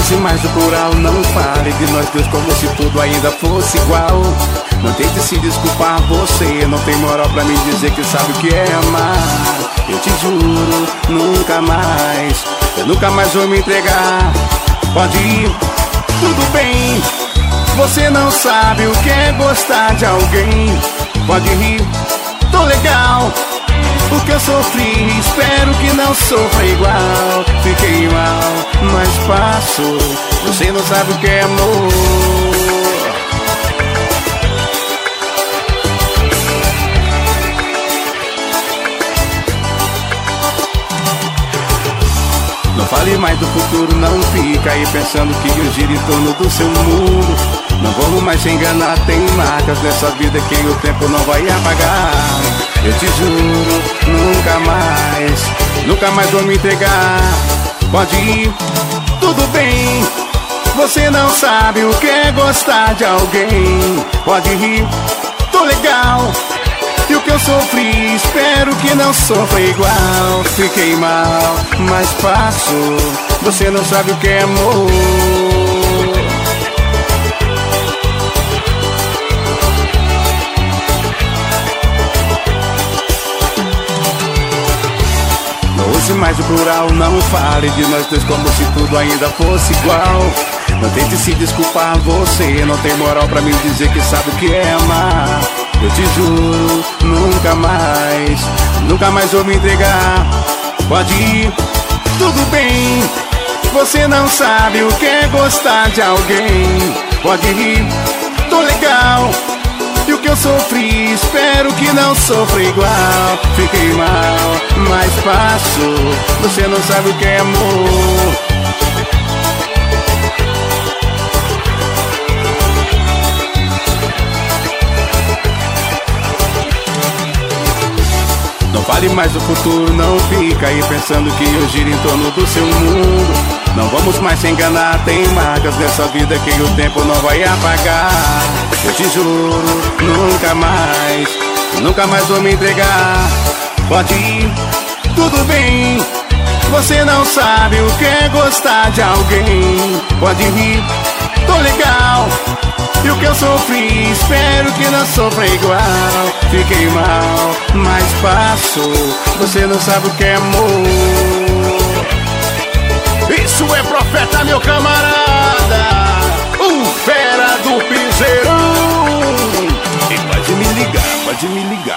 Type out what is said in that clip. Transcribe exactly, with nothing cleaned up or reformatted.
use mais o plural, não fale de nós dois como se tudo ainda fosse igual. Não tente se desculpar, você não tem moral pra me dizer que sabe o que é amar. Eu te juro, nunca mais, eu nunca mais vou me entregar. Pode ir, tudo bem, você não sabe o que é gostar de alguém. Pode rir, tô legal, o que eu sofri, espero que não sofra igual. Fiquei mal, mas passo, você não sabe o que é amor. Não fale mais do futuro, não fica aí pensando que eu giro em torno do seu mundo. Não vamos mais se enganar, tem marcas nessa vida que o tempo não vai apagar. Eu te juro, nunca mais, nunca mais vou me entregar. Pode ir, tudo bem, você não sabe o que é gostar de alguém. Pode rir, tô legal, e o que eu sofri, espero que não sofra igual. Fiquei mal, mas passo, você não sabe o que é amor. Não use mais o plural, não fale de nós dois como se tudo ainda fosse igual. Não tente se desculpar, você não tem moral pra me dizer que sabe o que é amar. Eu te juro, nunca mais, nunca mais vou me entregar. Pode ir, tudo bem, você não sabe o que é gostar de alguém. Pode rir, tô legal, e o que eu sofri, espero que não sofra igual. Fiquei mal, mas passo, você não sabe o que é amor. Não fale mais do futuro, não fica aí pensando que eu giro em torno do seu mundo. Não vamos mais se enganar, tem marcas nessa vida que o tempo não vai apagar. Eu te juro, nunca mais, nunca mais vou me entregar. Pode ir, tudo bem, você não sabe o que é gostar de alguém. Pode rir, tô legal, e o que eu sofri, espero que não sofra igual. Fiquei mal, mas passo, você não sabe o que é amor. Isso é Profeta, meu camarada, o fera do piseirão. E pode me ligar, pode me ligar.